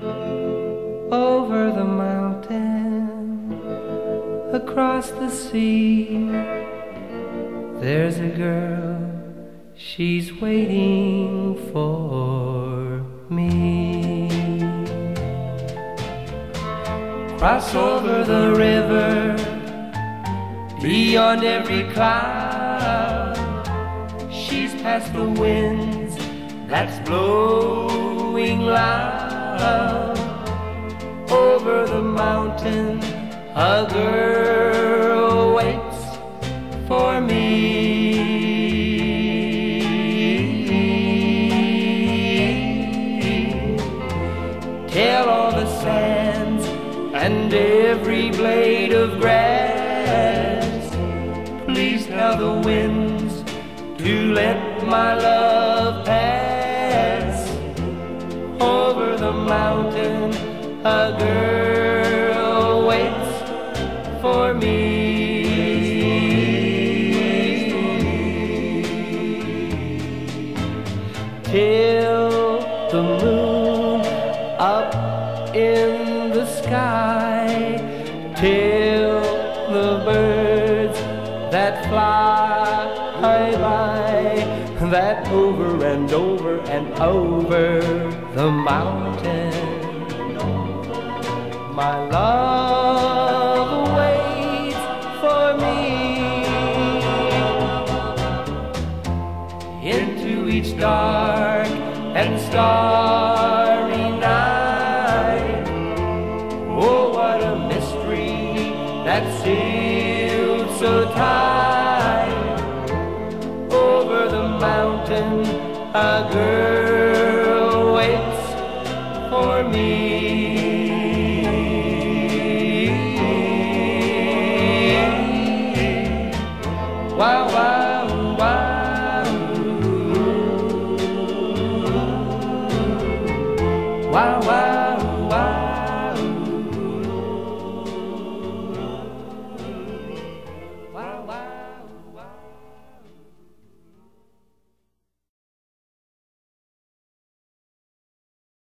over the mountain, across the sea. There's a girl, she's waiting for me. Cross over the river, beyond every cloud. She's past the winds that's blowing loud. Over the mountain, a girl waits for me. Tell all the sands and every blade of grass, please tell the winds to let my love pass. Over the mountain, a girl waits for me. Till the moon up in the sky, till the birds that fly by, that over and over and over the mountain, my love waits for me. Into each dark and starry night, oh, what a mystery that's sealed so tight. Over the mountain, a girl waits for me. Wow, wow, wow. Wow, wow, wow. Wow, wow.